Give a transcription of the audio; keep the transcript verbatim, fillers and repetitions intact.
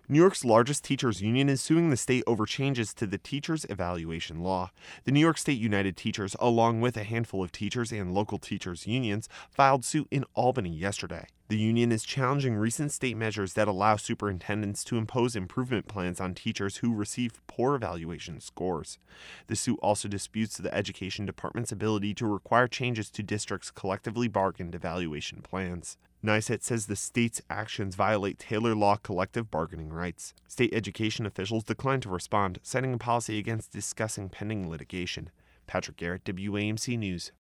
New York's largest teachers union is suing the state over changes to the teachers' evaluation law. The New York State United Teachers, along with a handful of teachers and local teachers' unions, filed suit in Albany yesterday. The union is challenging recent state measures that allow superintendents to impose improvement plans on teachers who receive poor evaluation scores. The suit also disputes the Education Department's ability to require changes to districts' collectively bargained evaluation plans. NYSET says the state's actions violate Taylor Law collective bargaining rights. State education officials declined to respond, citing a policy against discussing pending litigation. Patrick Garrett, W A M C News.